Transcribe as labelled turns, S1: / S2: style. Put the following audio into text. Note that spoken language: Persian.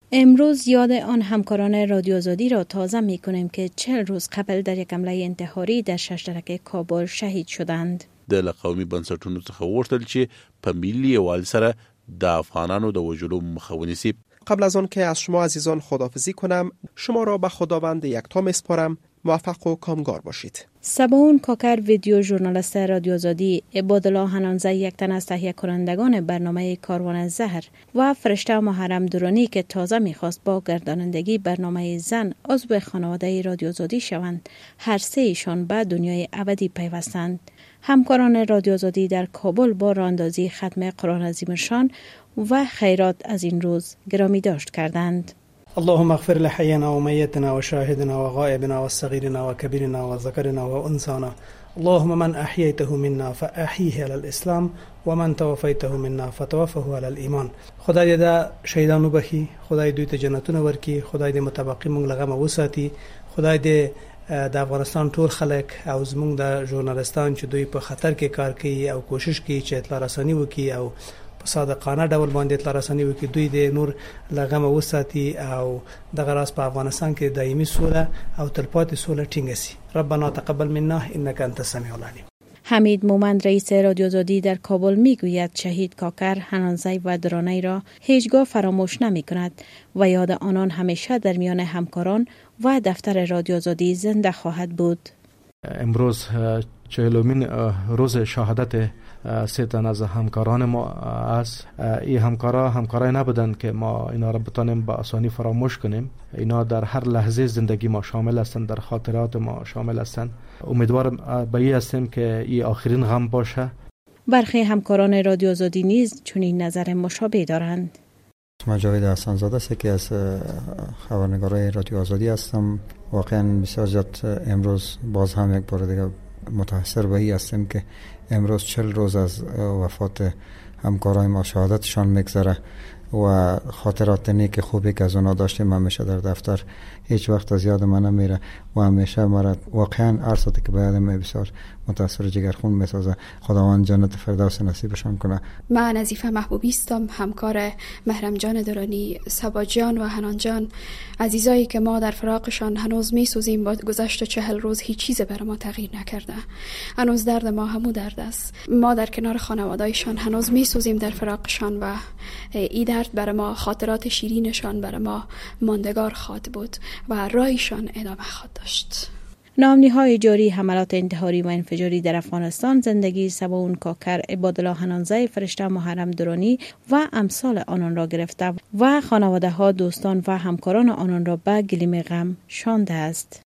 S1: امروز یاد آن همکاران رادیو آزادی را تازه می کنیم که 40 روز قبل در یک حمله انتحاری در ششترک کابل شهید شدند.
S2: د قومي بنسټونو څخه وغوښتل چې په ملي یووالي سره د افغانانو د وژلو مخه ونیسي.
S3: قبل از آن که از شما عزیزان خداحافظی کنم، شما را به خداوند یکتا میسپارم. موفق و کامگار باشید.
S1: سباون کاکر ویدیو ژورنالیست رادیو آزادی، عبادالله حنانزه یک تن از تهیه کنندگان برنامه کاروان زهر و فرشته محرم درانی که تازه میخواست با گردانندگی برنامه زن عضو خانواده رادیو آزادی شوند، هر سه ایشان به دنیای ابدی پیوستند. همکاران رادیو آزادی در کابل با راهاندازی ختم قرآن عظیم شان و خیرات از این روز گرامی داشت کردند.
S4: اللهم اغفر لحينا وميتنا وشاهدنا وغائبنا وصغيرنا وكبيرنا وذكرنا وانثانا اللهم من احييته منا فاحيه على الاسلام ومن توفيته منا فتوفه على الايمان. خدای دې شهیدانو بخي، خدای دوی ته جنتونه ورکي، خدای دې متبقي مونږ لغه وساتي، خدای دې د افغانستان ټول خلک او زمونږ د ژورنالستان چې دوی په خطر کې کار کوي او کوشش کوي چې اطلاع رساني وکړي او په صادقانه ډول باندې اطلاع رساني وکړي، دوی د نور لغمه وساتي او دغه راز په افغانستان کې دایمي سوله او تلپاتې سوله ټینګه سي. ربنا تقبل منا انك انت السميع العليم.
S1: حمید مومند رئیس رادیو آزادی در کابل میگوید شهید کاکر، حنانزه و درانی را هیچگاه فراموش نمی کند و یاد آنان همیشه در میان همکاران و دفتر رادیو آزادی زنده خواهد بود.
S5: امروز 40مین روز شهادت سه تن از همکاران ما است. این همکارای نبودن که ما اینا را بتانیم با آسانی فراموش کنیم. اینا در هر لحظه زندگی ما شامل هستند، در خاطرات ما شامل هستند. امیدوارم به این هستیم که این آخرین غم باشه.
S1: برخی همکاران رادیو آزادی نیز چنین نظر مشابه دارند.
S6: من جاوید حسن زاده است که از خبرنگارای رادیو آزادی هستم. واقعا بسیار زیاد امروز باز هم یک بار دیگه متاثر به این هستیم که امروز 40 روز از وفات همکارای ما شهادتشان میگذره و خاطرات نیک خوبی که از اونا داشتیم همیشه در دفتر هیچ وقت از یاد من نمیره و همیشه مرا واقعا عرصاتی که باید بسیار متاثر جگرخون میسازه. خداوند جنت فردوس نصیبشان کنه.
S7: من نظیفه محبوبی هستم، همکار محرم جان درانی، سبا جان و حنان جان، عزیزایی که ما در فراقشان هنوز میسوزیم. با گذشت 40 روز هیچ چیز برای ما تغییر نکرده. هنوز درد ما همو درد است. ما در کنار خانواده‌ایشان هنوز میسوزیم در فراقشان و این درد برای ما، خاطرات شیرینشان برای ما ماندگار خواهد بود و راهشان ادامه خواهد داشت.
S1: نامنی‌های جاری حملات انتحاری و انفجاری در افغانستان زندگی سباون کاکر، عبادالله حنانزه، فرشته محرم درانی و امثال آنان را گرفته و خانواده‌ها، دوستان و همکاران آنان را به گلیم غم شانده است.